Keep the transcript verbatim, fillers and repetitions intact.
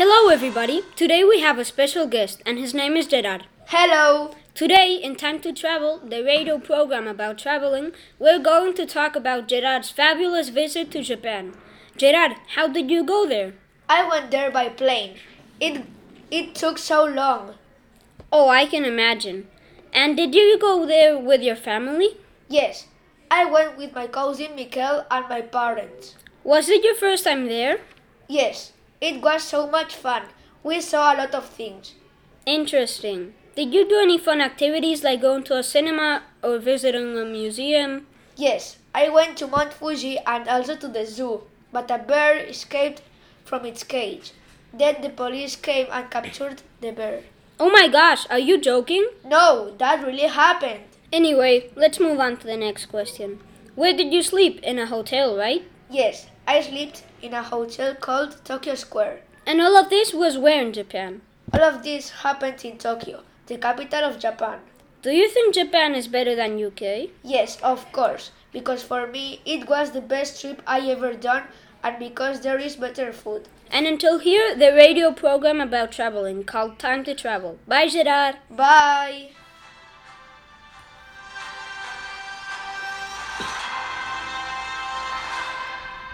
Hello everybody! Today we have a special guest and his name is Gerard. Hello! Today, in Time to Travel, the radio program about traveling, we're going to talk about Gerard's fabulous visit to Japan. Gerard, how did you go there? I went there by plane. It it took so long. Oh, I can imagine. And did you go there with your family? Yes, I went with my cousin Mikel and my parents. Was it your first time there? Yes, it was so much fun. We saw a lot of things. Interesting. Did you do any fun activities like going to a cinema or visiting a museum? Yes, I went to Mount Fuji and also to the zoo, but a bear escaped from its cage. Then the police came and captured the bear. Oh my gosh, are you joking? No, that really happened. Anyway, let's move on to the next question. Where did you sleep? In a hotel, right? Yes, I slept in a hotel called Tokyo Square. And all of this was where in Japan? All of this happened in Tokyo, the capital of Japan. Do you think Japan is better than U K? Yes, of course, because for me it was the best trip I ever done and because there is better food. And until here, the radio program about traveling called Time to Travel. Bye, Gerard! Bye!